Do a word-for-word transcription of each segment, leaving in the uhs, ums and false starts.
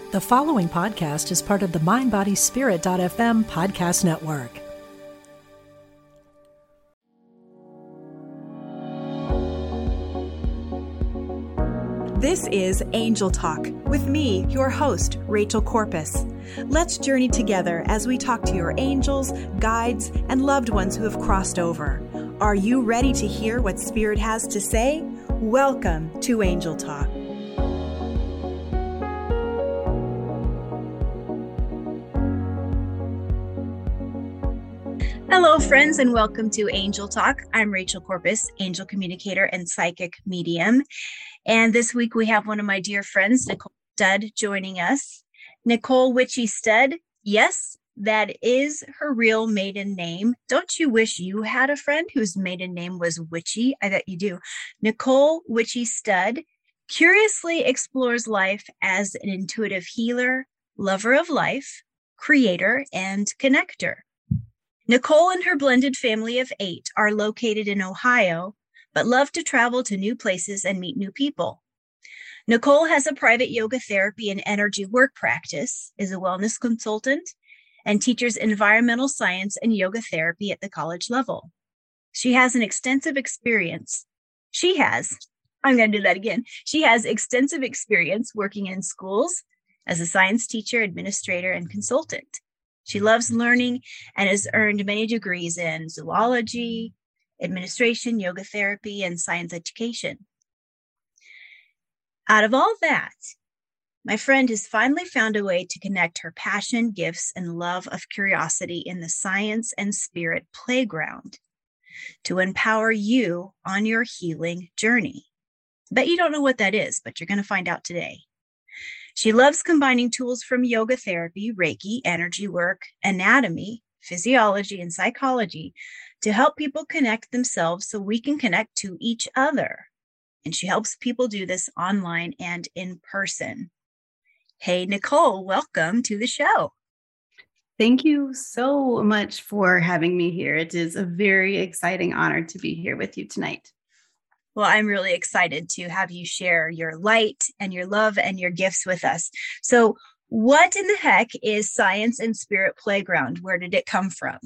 The following podcast is part of the mind body spirit dot f m podcast network. This is Angel Talk with me, your host, Rachel Corpus. Let's journey together as we talk to your angels, guides, and loved ones who have crossed over. Are you ready to hear what Spirit has to say? Welcome to Angel Talk. Hello, friends, and welcome to Angel Talk. I'm Rachel Corpus, angel communicator and psychic medium. And this week we have one of my dear friends, Nicole Studd, joining us. Nicole Witchy Studd, yes, that is her real maiden name. Don't you wish you had a friend whose maiden name was Witchy? I bet you do. Nicole Witchy Studd curiously explores life as an intuitive healer, lover of life, creator, and connector. Nicole and her blended family of eight are located in Ohio, but love to travel to new places and meet new people. Nicole has a private yoga therapy and energy work practice, is a wellness consultant, and teaches environmental science and yoga therapy at the college level. She has an extensive experience. She has, I'm going to do that again. She has extensive experience working in schools as a science teacher, administrator, and consultant. She loves learning and has earned many degrees in zoology, administration, yoga therapy, and science education. Out of all that, my friend has finally found a way to connect her passion, gifts, and love of curiosity in the science and spirit playground to empower you on your healing journey. Bet you don't know what that is, but you're going to find out today. She loves combining tools from yoga therapy, Reiki, energy work, anatomy, physiology, and psychology to help people connect themselves so we can connect to each other. And she helps people do this online and in person. Hey, Nicole, welcome to the show. Thank you so much for having me here. It is a very exciting honor to be here with you tonight. Well, I'm really excited to have you share your light and your love and your gifts with us. So what in the heck is Science and Spirit Playground? Where did it come from?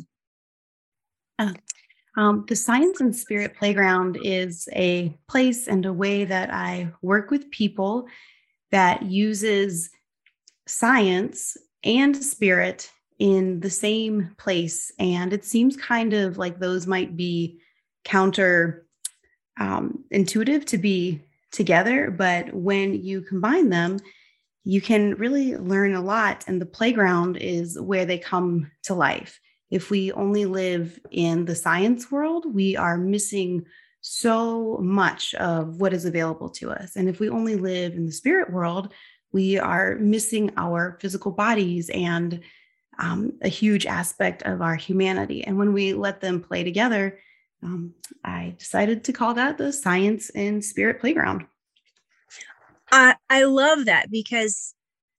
Uh, um, the Science and Spirit Playground is a place and a way that I work with people that uses science and spirit in the same place. And it seems kind of like those might be counter Um, intuitive to be together, but when you combine them, you can really learn a lot. And the playground is where they come to life. If we only live in the science world, we are missing so much of what is available to us. And if we only live in the spirit world, we are missing our physical bodies and um, a huge aspect of our humanity. And when we let them play together, Um, I decided to call that the Science and Spirit Playground. Uh, I love that because,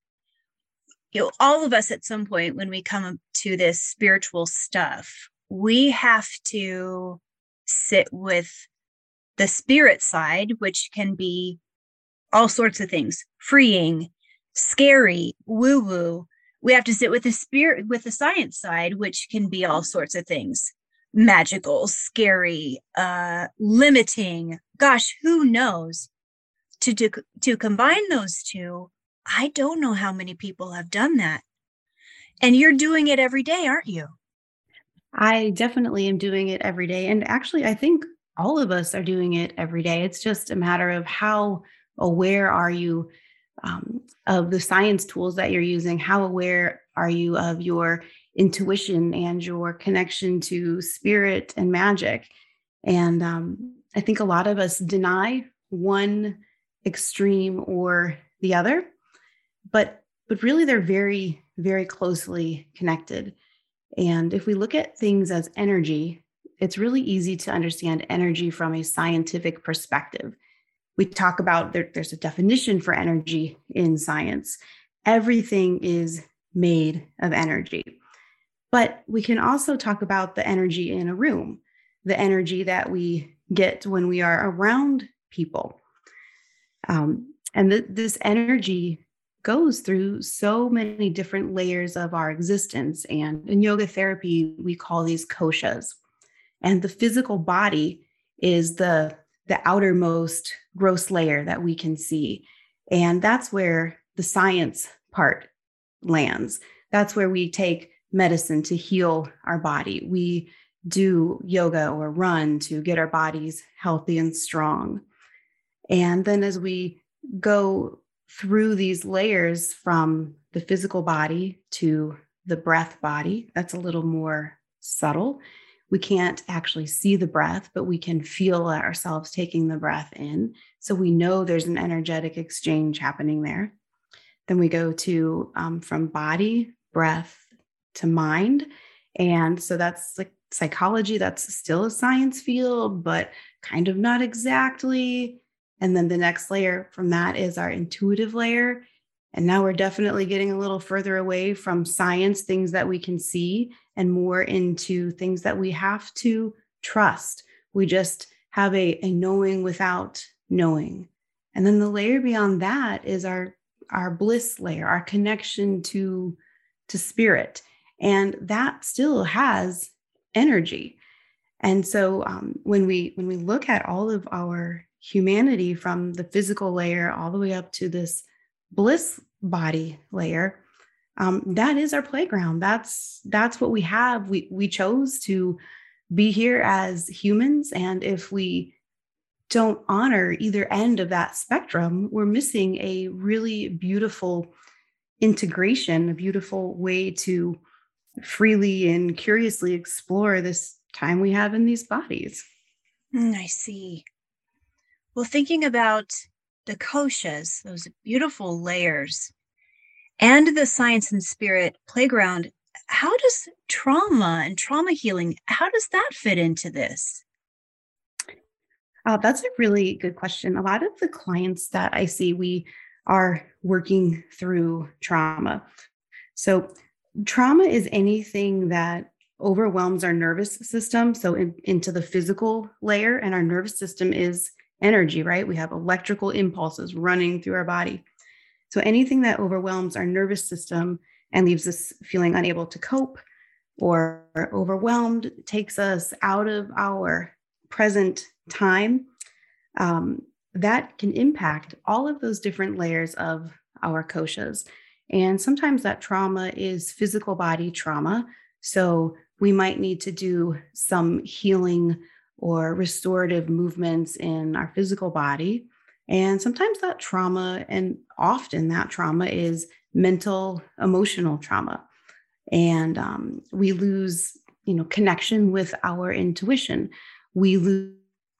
you know, all of us at some point when we come to this spiritual stuff, we have to sit with the spirit side, which can be all sorts of things, freeing, scary, woo-woo. We have to sit with the spirit, with the science side, which can be all sorts of things. Magical, scary, uh, limiting. Gosh, who knows? To, to to combine those two, I don't know how many people have done that. And you're doing it every day, aren't you? I definitely am doing it every day. And actually, I think all of us are doing it every day. It's just a matter of how aware are you um, of the science tools that you're using? How aware are you of your intuition and your connection to spirit and magic? And um, I think a lot of us deny one extreme or the other, but but really they're very, very closely connected. And if we look at things as energy, it's really easy to understand energy from a scientific perspective. We talk about there, there's a definition for energy in science. Everything is made of energy. But we can also talk about the energy in a room, the energy that we get when we are around people. Um, and th- this energy goes through so many different layers of our existence. And in yoga therapy, we call these koshas. And the physical body is the, the outermost gross layer that we can see. And that's where the science part lands. That's where we take medicine to heal our body. We do yoga or run to get our bodies healthy and strong. And then as we go through these layers from the physical body to the breath body, that's a little more subtle. We can't actually see the breath, but we can feel ourselves taking the breath in. So we know there's an energetic exchange happening there. Then we go to um, from body, breath to mind. And so that's like psychology. That's still a science field, but kind of not exactly. And then the next layer from that is our intuitive layer. And now we're definitely getting a little further away from science, things that we can see, and more into things that we have to trust. We just have a, a knowing without knowing. And then the layer beyond that is our, our bliss layer, our connection to, to spirit. And that still has energy. And so um, when we when we look at all of our humanity from the physical layer all the way up to this bliss body layer, um, that is our playground. That's that's what we have. We we chose to be here as humans, and if we don't honor either end of that spectrum, we're missing a really beautiful integration, a beautiful way to freely and curiously explore this time we have in these bodies. Mm, I see. Well, thinking about the koshas, those beautiful layers, and the science and spirit playground, how does trauma and trauma healing, how does that fit into this? Uh, that's a really good question. A lot of the clients that I see, we are working through trauma. So trauma is anything that overwhelms our nervous system. So in, into the physical layer, and our nervous system is energy, right? We have electrical impulses running through our body. So anything that overwhelms our nervous system and leaves us feeling unable to cope or overwhelmed, takes us out of our present time, um, that can impact all of those different layers of our koshas. And sometimes that trauma is physical body trauma. So we might need to do some healing or restorative movements in our physical body. And sometimes that trauma, and often that trauma, is mental, emotional trauma. And um, we lose, you know, connection with our intuition. We lose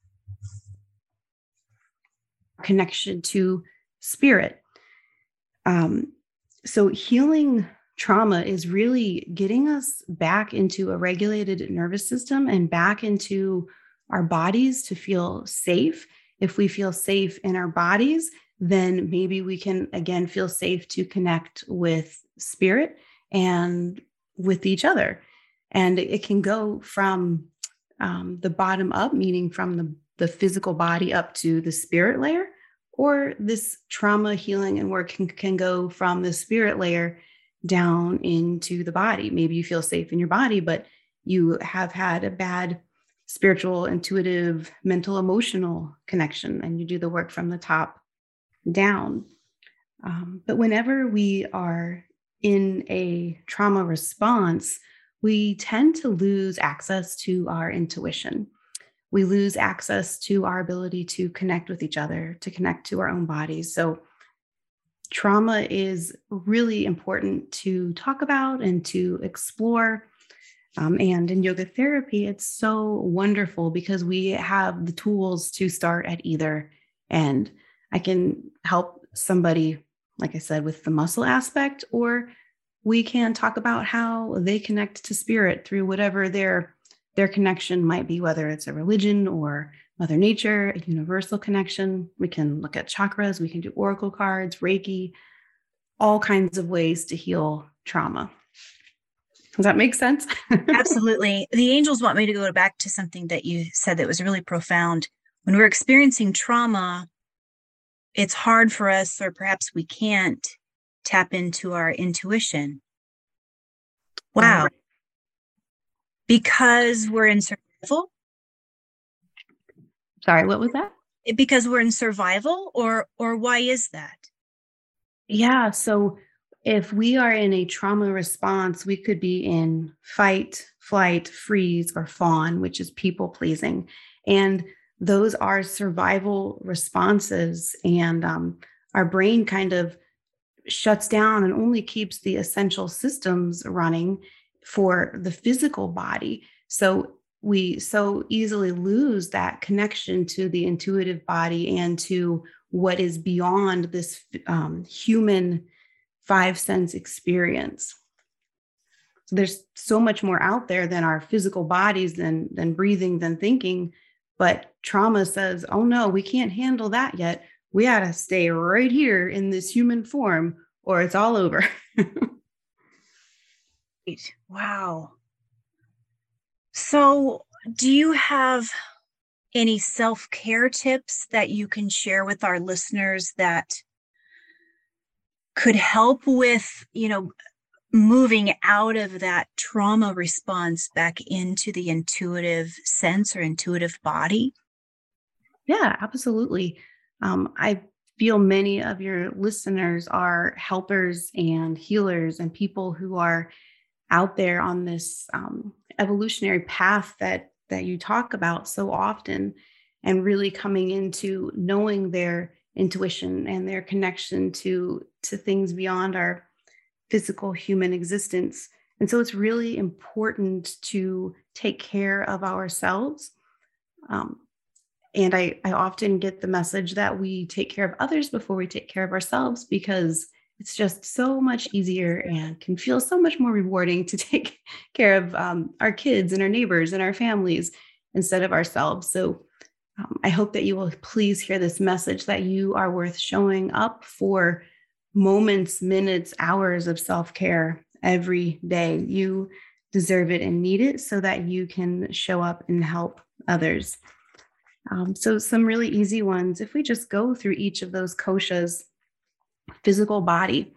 connection to spirit. Um, so healing trauma is really getting us back into a regulated nervous system and back into our bodies to feel safe. If we feel safe in our bodies, then maybe we can again feel safe to connect with spirit and with each other. And it can go from um, the bottom up, meaning from the, the physical body up to the spirit layer, or this trauma healing and work can, can go from the spirit layer down into the body. Maybe you feel safe in your body, but you have had a bad spiritual, intuitive, mental, emotional connection, and you do the work from the top down. Um, but whenever we are in a trauma response, we tend to lose access to our intuition. We lose access to our ability to connect with each other, to connect to our own bodies. So trauma is really important to talk about and to explore. Um, and in yoga therapy, it's so wonderful because we have the tools to start at either end. I can help somebody, like I said, with the muscle aspect, or we can talk about how they connect to spirit through whatever their their connection might be, whether it's a religion or Mother Nature, a universal connection. We can look at chakras, we can do oracle cards, Reiki, all kinds of ways to heal trauma. Does that make sense? Absolutely. The angels want me to go back to something that you said that was really profound. When we're experiencing trauma, it's hard for us, or perhaps we can't tap into our intuition. Wow. Because we're in survival? Sorry, what was that? Because we're in survival, or or why is that? Yeah, so if we are in a trauma response, we could be in fight, flight, freeze, or fawn, which is people pleasing. And those are survival responses. And um, our brain kind of shuts down and only keeps the essential systems running for the physical body. So we so easily lose that connection to the intuitive body and to what is beyond this um, human five sense experience. So there's so much more out there than our physical bodies, than, than breathing, than thinking. But trauma says, oh no, we can't handle that yet. We got to stay right here in this human form or it's all over. Wow. So do you have any self-care tips that you can share with our listeners that could help with, you know, moving out of that trauma response back into the intuitive sense or intuitive body? Yeah, absolutely. Um, I feel many of your listeners are helpers and healers and people who are out there on this um, evolutionary path that that you talk about so often, and really coming into knowing their intuition and their connection to to things beyond our physical human existence. And so it's really important to take care of ourselves. Um, and I, I often get the message that we take care of others before we take care of ourselves, because it's just so much easier and can feel so much more rewarding to take care of um, our kids and our neighbors and our families instead of ourselves. So um, I hope that you will please hear this message that you are worth showing up for moments, minutes, hours of self-care every day. You deserve it and need it so that you can show up and help others. Um, so some really easy ones, if we just go through each of those koshas. Physical body.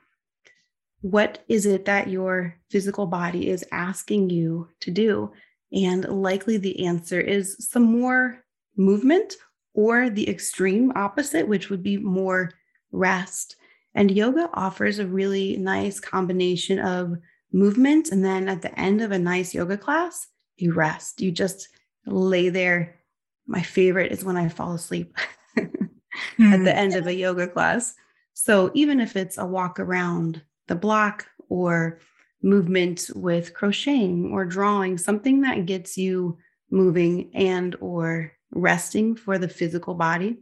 What is it that your physical body is asking you to do? And likely the answer is some more movement, or the extreme opposite, which would be more rest. And yoga offers a really nice combination of movement. And then at the end of a nice yoga class, you rest. You just lay there. My favorite is when I fall asleep mm-hmm. at the end of a yoga class. So even if it's a walk around the block or movement with crocheting or drawing, something that gets you moving and or resting for the physical body.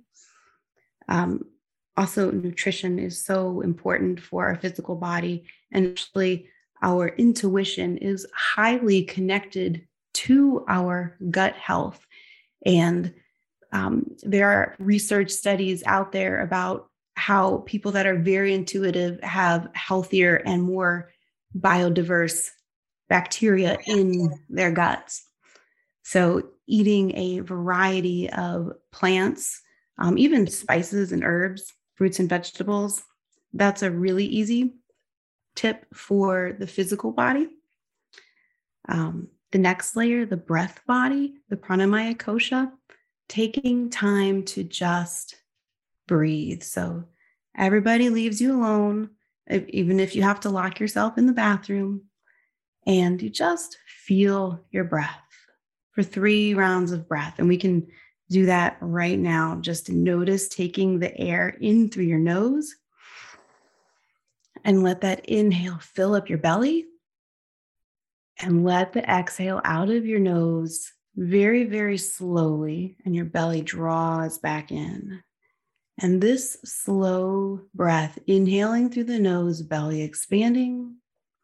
Um, also, nutrition is so important for our physical body. And actually, our intuition is highly connected to our gut health. And um, there are research studies out there about how people that are very intuitive have healthier and more biodiverse bacteria in their guts. So eating a variety of plants, um, even spices and herbs, fruits and vegetables, that's a really easy tip for the physical body. Um, the next layer, the breath body, the pranamaya kosha, taking time to just breathe. So everybody leaves you alone, if, even if you have to lock yourself in the bathroom, and you just feel your breath for three rounds of breath. And we can do that right now. Just notice taking the air in through your nose and let that inhale fill up your belly, and let the exhale out of your nose very, very slowly, and your belly draws back in. And this slow breath, inhaling through the nose, belly expanding,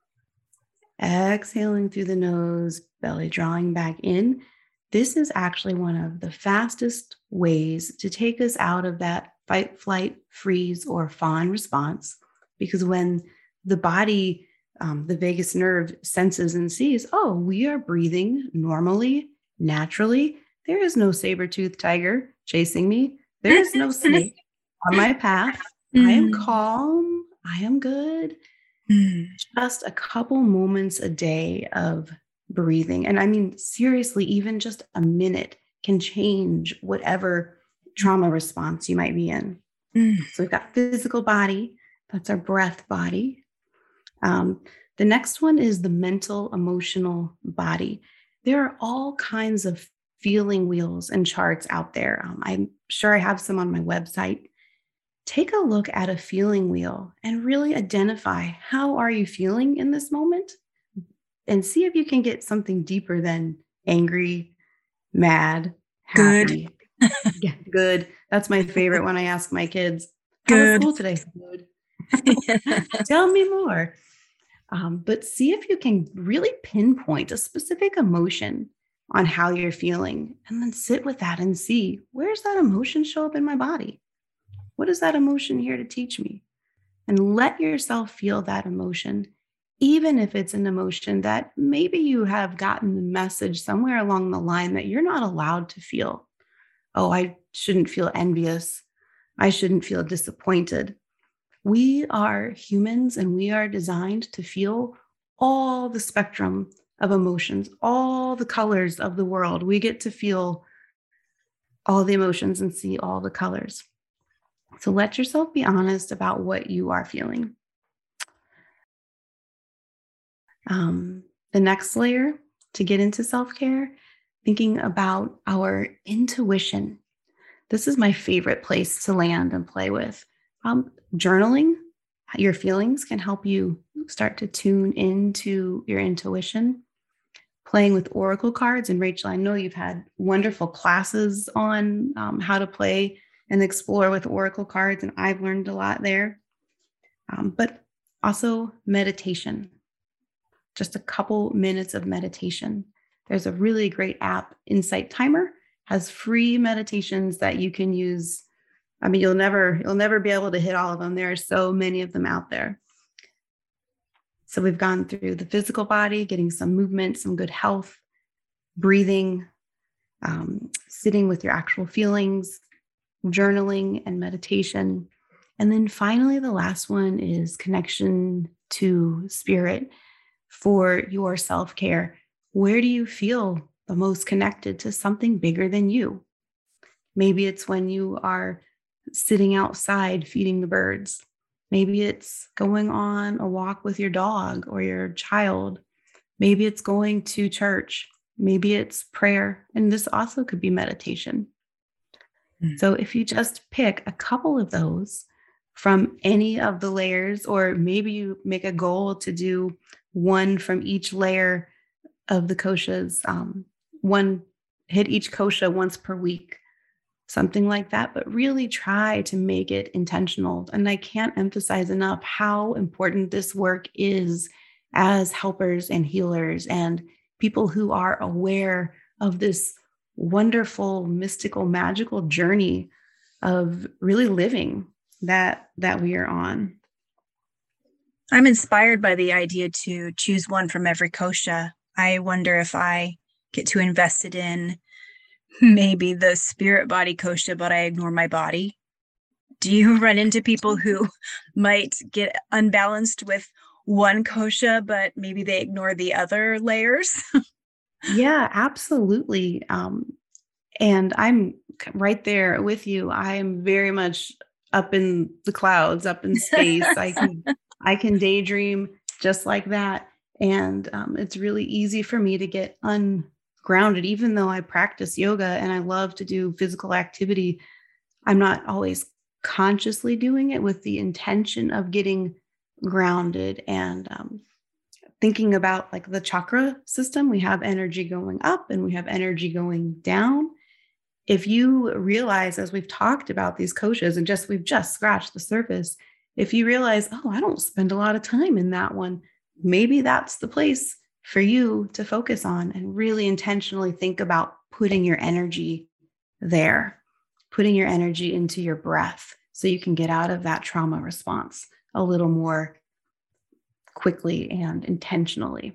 exhaling through the nose, belly drawing back in. This is actually one of the fastest ways to take us out of that fight, flight, freeze, or fawn response. Because when the body, um, the vagus nerve senses and sees, oh, we are breathing normally, naturally. There is no saber-toothed tiger chasing me. There is no snake on my path. Mm. I am calm. I am good. Mm. Just a couple moments a day of breathing. And I mean, seriously, even just a minute can change whatever trauma response you might be in. Mm. So we've got physical body, that's our breath body. Um, the next one is the mental, emotional body. There are all kinds of feeling wheels and charts out there. Um, I'm sure I have some on my website. Take a look at a feeling wheel and really identify how are you feeling in this moment, and see if you can get something deeper than angry, mad, happy, Good. yeah, good. That's my favorite when I ask my kids, how was Good. school today? Good. Tell me more. Um, but see if you can really pinpoint a specific emotion on how you're feeling, and then sit with that and see, where's that emotion show up in my body? What is that emotion here to teach me? And let yourself feel that emotion, even if it's an emotion that maybe you have gotten the message somewhere along the line that you're not allowed to feel. Oh, I shouldn't feel envious. I shouldn't feel disappointed. We are humans, and we are designed to feel all the spectrum of emotions, all the colors of the world. We get to feel all the emotions and see all the colors. So let yourself be honest about what you are feeling. Um, the next layer to get into self-care, thinking about our intuition. This is my favorite place to land and play with. Um, journaling your feelings can help you start to tune into your intuition. Playing with oracle cards. And Rachel, I know you've had wonderful classes on um, how to play and explore with oracle cards, and I've learned a lot there. Um, but also meditation. Just a couple minutes of meditation. There's a really great app, Insight Timer, has free meditations that you can use. I mean, you'll never, you'll never be able to hit all of them. There are so many of them out there. So we've gone through the physical body, getting some movement, some good health, breathing, um, sitting with your actual feelings, journaling and meditation. And then finally, the last one is connection to spirit for your self-care. Where do you feel the most connected to something bigger than you? Maybe it's when you are sitting outside feeding the birds. Maybe it's going on a walk with your dog or your child. Maybe it's going to church. Maybe it's prayer. And this also could be meditation. Mm. So if you just pick a couple of those from any of the layers, or maybe you make a goal to do one from each layer of the koshas, um, one hit each kosha once per week, something like that, but really try to make it intentional. And I can't emphasize enough how important this work is as helpers and healers and people who are aware of this wonderful, mystical, magical journey of really living that, that we are on. I'm inspired by the idea to choose one from every kosha. I wonder if I get too invested in maybe the spirit body kosha, but I ignore my body. Do you run into people who might get unbalanced with one kosha, but maybe they ignore the other layers? Yeah, absolutely. Um, and I'm right there with you. I am very much up in the clouds, up in space. I can, I can daydream just like that. And um, it's really easy for me to get ungrounded, even though I practice yoga and I love to do physical activity. I'm not always consciously doing it with the intention of getting grounded and um, thinking about like the chakra system. We have energy going up and we have energy going down. If you realize, as we've talked about these koshas and just we've just scratched the surface, if you realize, oh, I don't spend a lot of time in that one, maybe that's the place for you to focus on and really intentionally think about putting your energy there, putting your energy into your breath so you can get out of that trauma response a little more quickly and intentionally.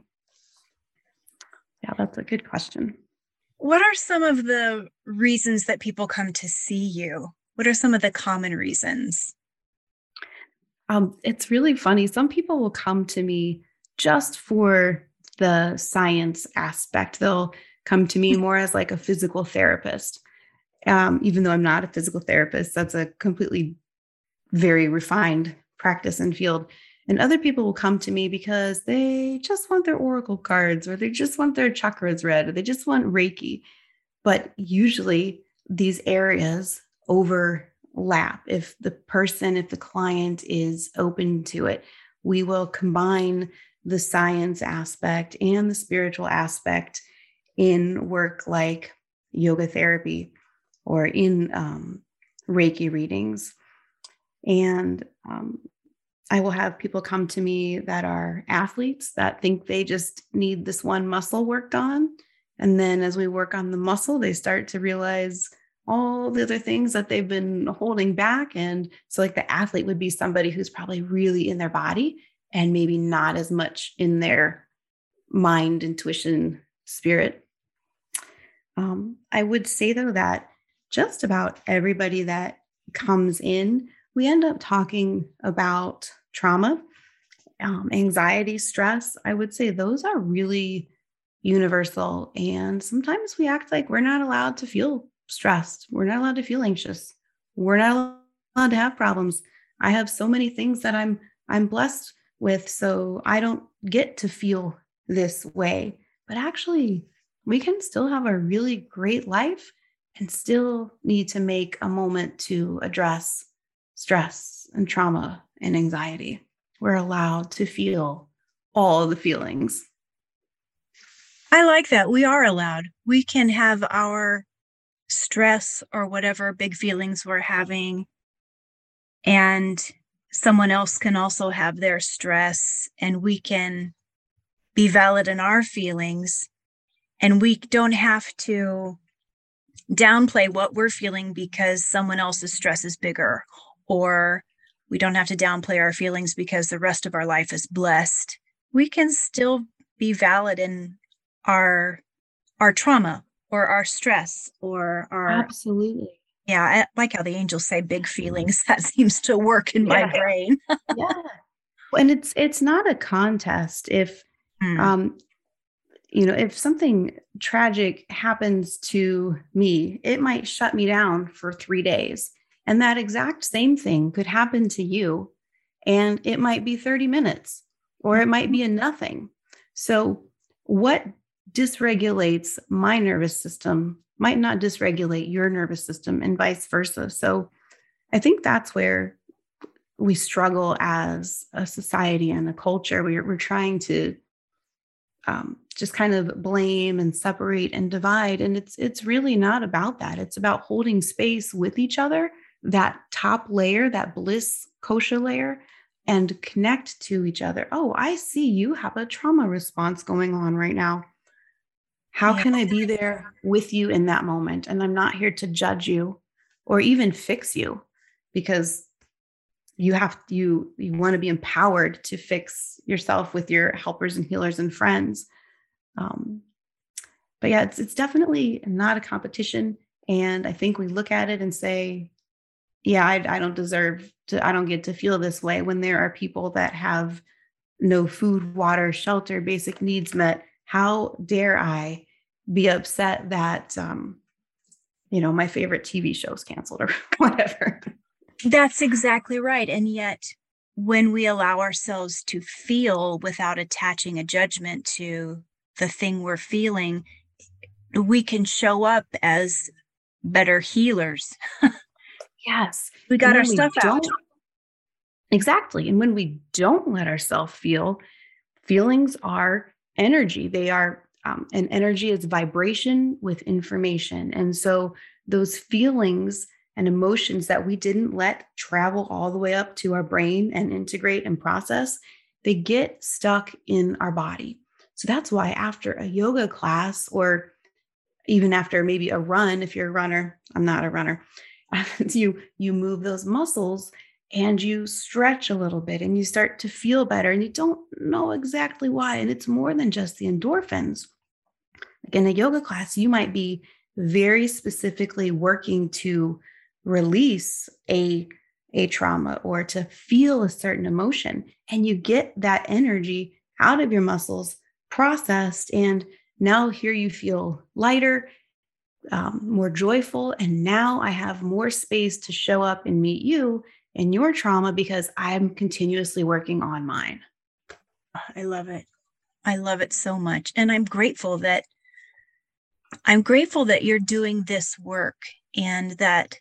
Yeah, that's a good question. What are some of the reasons that people come to see you? What are some of the common reasons? Um, it's really funny. Some people will come to me just for the science aspect. They'll come to me more as like a physical therapist. Um, even though I'm not a physical therapist, that's a completely very refined practice and field. And other people will come to me because they just want their oracle cards, or they just want their chakras read, or they just want Reiki. But usually these areas overlap. If the person, if the client is open to it, we will combine the science aspect and the spiritual aspect in work like yoga therapy or in um, Reiki readings. And um, I will have people come to me that are athletes that think they just need this one muscle worked on. And then as we work on the muscle, they start to realize all the other things that they've been holding back. And so like the athlete would be somebody who's probably really in their body and maybe not as much in their mind, intuition, spirit. Um, I would say though that just about everybody that comes in, we end up talking about trauma, um, anxiety, stress. I would say those are really universal. And sometimes we act like we're not allowed to feel stressed. We're not allowed to feel anxious. We're not allowed to have problems. I have so many things that I'm I'm blessed with, so I don't get to feel this way. But actually, we can still have a really great life and still need to make a moment to address stress and trauma and anxiety. We're allowed to feel all the feelings. I like that. We are allowed. We can have our stress or whatever big feelings we're having, and someone else can also have their stress, and we can be valid in our feelings, and we don't have to downplay what we're feeling because someone else's stress is bigger, or we don't have to downplay our feelings because the rest of our life is blessed. We can still be valid in our our trauma or our stress or our Absolutely. Yeah, I like how the angels say big feelings. That seems to work in my Yeah. brain. Yeah. And it's it's not a contest. If Hmm. um you know, if something tragic happens to me, it might shut me down for three days. And that exact same thing could happen to you, and it might be thirty minutes, or it might be a nothing. So what dysregulates my nervous system might not dysregulate your nervous system, and vice versa. So I think that's where we struggle as a society and a culture. We're, we're trying to um, just kind of blame and separate and divide. And it's it's really not about that. It's about holding space with each other, that top layer, that bliss kosha layer, and connect to each other. Oh, I see you have a trauma response going on right now. How Yeah. can I be there with you in that moment? And I'm not here to judge you or even fix you, because you have you you want to be empowered to fix yourself with your helpers and healers and friends. Um, but yeah, it's it's definitely not a competition. And I think we look at it and say, yeah, I, I don't deserve to, I don't get to feel this way, when there are people that have no food, water, shelter, basic needs met. How dare I be upset that, um, you know, my favorite T V show's canceled or whatever. That's exactly right. And yet, when we allow ourselves to feel without attaching a judgment to the thing we're feeling, we can show up as better healers. Yes. We got And our when we stuff out. don't- Exactly. And when we don't let ourselves feel, feelings are energy. They are, um, and energy is vibration with information. And so those feelings and emotions that we didn't let travel all the way up to our brain and integrate and process, they get stuck in our body. So that's why after a yoga class, or even after maybe a run, if you're a runner, I'm not a runner, you you move those muscles and you stretch a little bit and you start to feel better, and you don't know exactly why. And it's more than just the endorphins. Like in a yoga class, you might be very specifically working to release a, a trauma or to feel a certain emotion. And you get that energy out of your muscles, processed, and now here you feel lighter, um, more joyful. And now I have more space to show up and meet you in your trauma because I'm continuously working on mine. I love it. I love it so much. And I'm grateful that I'm grateful that you're doing this work and that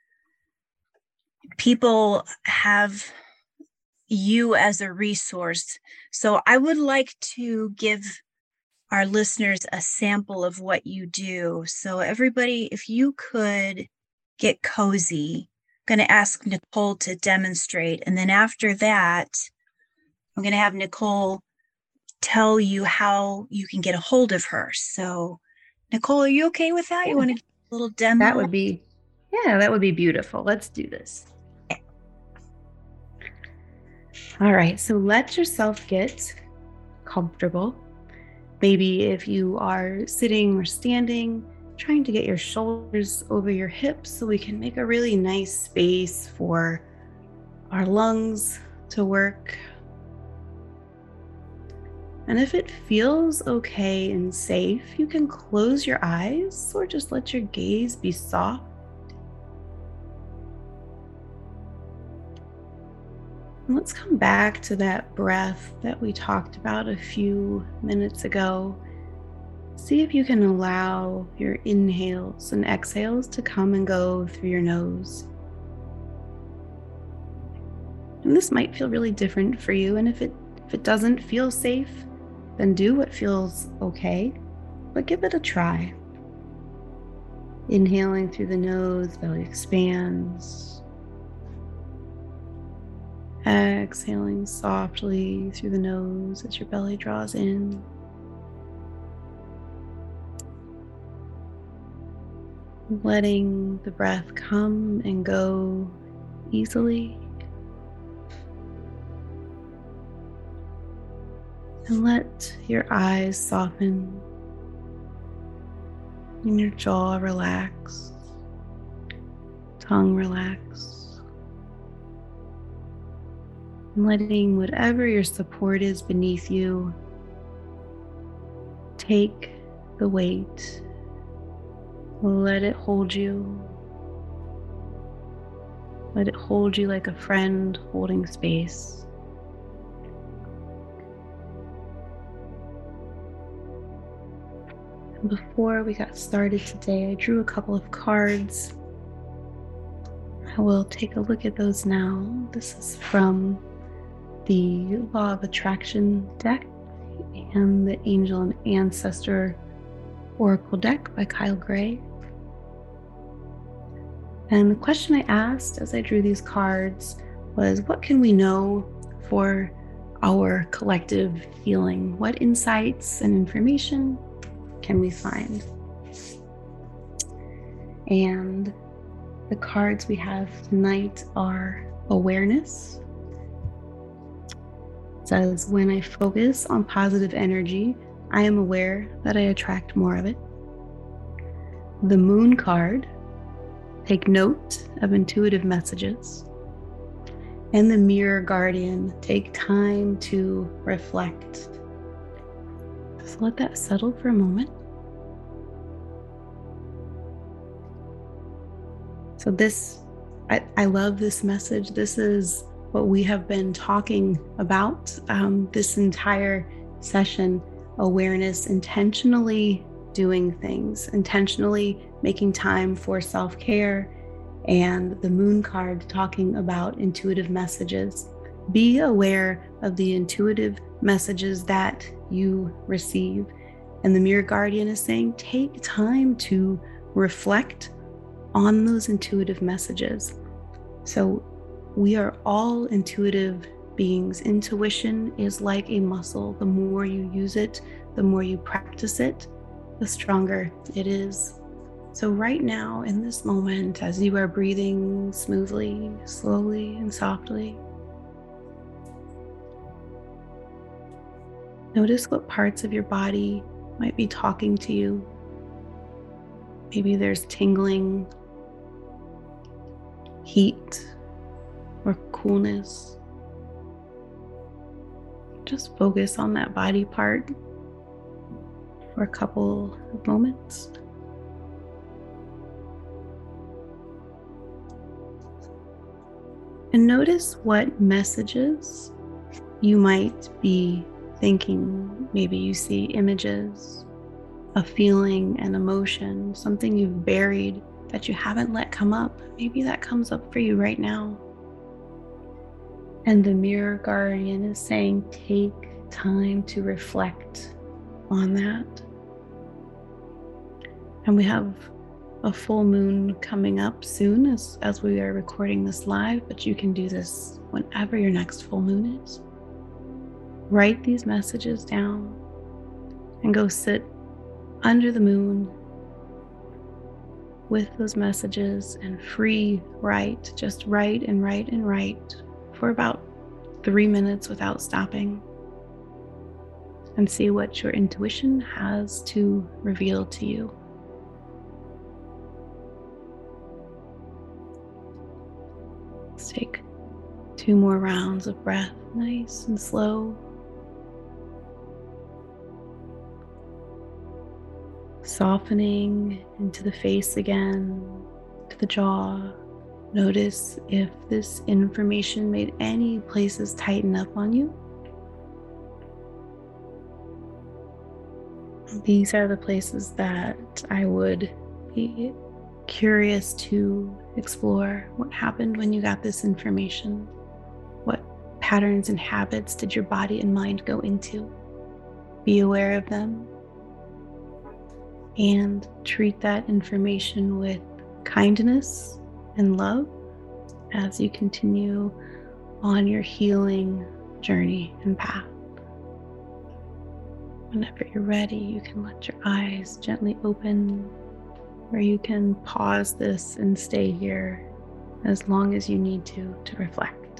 people have you as a resource. So I would like to give our listeners a sample of what you do. So everybody, if you could get cozy, I'm going to ask Nicole to demonstrate. And then after that, I'm going to have Nicole tell you how you can get a hold of her. So Nicole, are you okay with that? Yeah. You want to give a little demo? That would be, yeah, that would be beautiful. Let's do this. All right, so let yourself get comfortable. Maybe if you are sitting or standing, trying to get your shoulders over your hips so we can make a really nice space for our lungs to work. And if it feels okay and safe, you can close your eyes or just let your gaze be soft. And let's come back to that breath that we talked about a few minutes ago. See if you can allow your inhales and exhales to come and go through your nose. And this might feel really different for you. And if it if it doesn't feel safe, then do what feels okay, but give it a try. Inhaling through the nose, belly expands. Exhaling softly through the nose as your belly draws in. Letting the breath come and go easily. And let your eyes soften and your jaw relax, tongue relax. And letting whatever your support is beneath you take the weight. Let it hold you. Let it hold you like a friend holding space. Before we got started today, I drew a couple of cards. I will take a look at those now. This is from the Law of Attraction deck and the Angel and Ancestor Oracle deck by Kyle Gray. And the question I asked as I drew these cards was, what can we know for our collective healing? What insights and information can we find? And the cards we have tonight are awareness. It says, when I focus on positive energy, I am aware that I attract more of it. The Moon card, take note of intuitive messages. And the Mirror Guardian, take time to reflect. Just let that settle for a moment. So this, I, I love this message. This is what we have been talking about um, this entire session. Awareness, intentionally doing things, intentionally making time for self-care, and the Moon card talking about intuitive messages. Be aware of the intuitive messages that you receive. And the Mirror Guardian is saying, take time to reflect on those intuitive messages. So we are all intuitive beings. Intuition is like a muscle. The more you use it, the more you practice it, the stronger it is. So right now, in this moment, as you are breathing smoothly, slowly, and softly, notice what parts of your body might be talking to you. Maybe there's tingling, heat, coolness. Just focus on that body part for a couple of moments. And notice what messages you might be thinking. Maybe you see images, a feeling, an emotion, something you've buried that you haven't let come up. Maybe that comes up for you right now. And the mirror guardian is saying, take time to reflect on that. And we have a full moon coming up soon as, as we are recording this live, but you can do this whenever your next full moon is. Write these messages down and go sit under the moon with those messages and free write. Just write and write and write for about three minutes without stopping, and see what your intuition has to reveal to you. Let's take two more rounds of breath, nice and slow. Softening into the face again, to the jaw. Notice if this information made any places tighten up on you. These are the places that I would be curious to explore. What happened when you got this information? What patterns and habits did your body and mind go into? Be aware of them and treat that information with kindness and love as you continue on your healing journey and path. Whenever you're ready, you can let your eyes gently open, or you can pause this and stay here as long as you need to to reflect.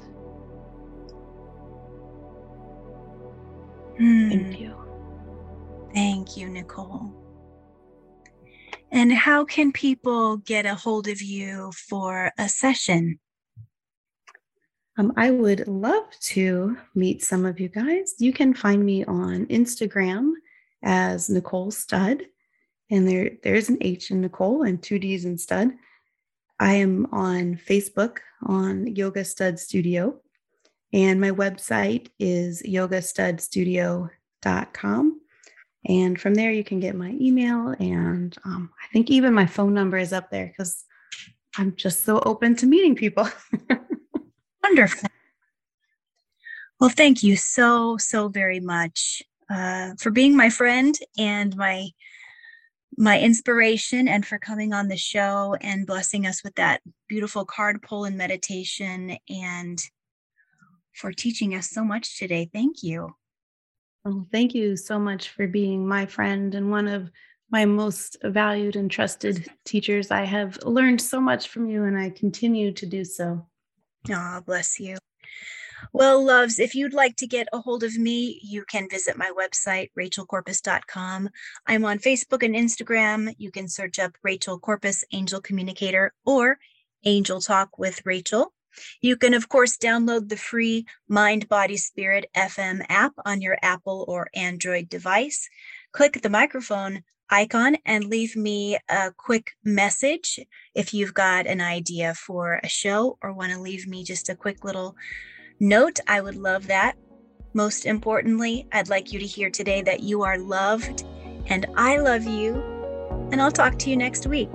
Mm. Thank you. Thank you, Nicole. And how can people get a hold of you for a session? Um, I would love to meet some of you guys. You can find me on Instagram as Nicole Stud, and there there's an H in Nicole and two D's in Stud. I am on Facebook on Yoga Stud Studio, and my website is yoga stud studio dot com. And from there, you can get my email, and um, I think even my phone number is up there because I'm just so open to meeting people. Wonderful. Well, thank you so, so very much uh, for being my friend and my my inspiration, and for coming on the show and blessing us with that beautiful card pull and meditation, and for teaching us so much today. Thank you. Well, thank you so much for being my friend and one of my most valued and trusted teachers. I have learned so much from you, and I continue to do so. Oh, bless you. Well, loves, if you'd like to get a hold of me, you can visit my website, rachel corpus dot com. I'm on Facebook and Instagram. You can search up Rachel Corpus, Angel Communicator, or Angel Talk with Rachel. You can, of course, download the free Mind, Body, Spirit F M app on your Apple or Android device. Click the microphone icon and leave me a quick message if you've got an idea for a show or want to leave me just a quick little note. I would love that. Most importantly, I'd like you to hear today that you are loved, and I love you, and I'll talk to you next week.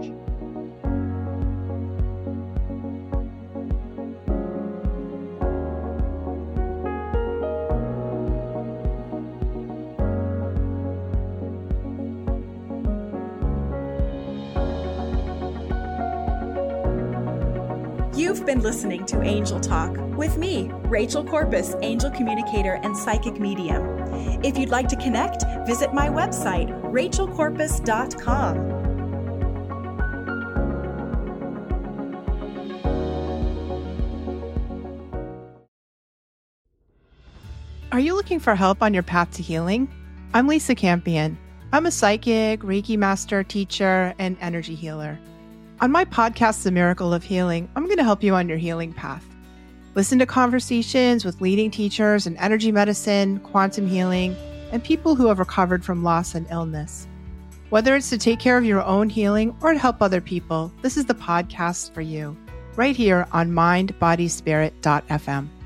You've been listening to Angel Talk with me, Rachel Corpus, Angel Communicator and Psychic Medium. If you'd like to connect, visit my website, rachel corpus dot com. Are you looking for help on your path to healing? I'm Lisa Campion. I'm a psychic, Reiki master, teacher, and energy healer. On my podcast, The Miracle of Healing, I'm going to help you on your healing path. Listen to conversations with leading teachers in energy medicine, quantum healing, and people who have recovered from loss and illness. Whether it's to take care of your own healing or to help other people, this is the podcast for you, right here on mind body spirit dot f m.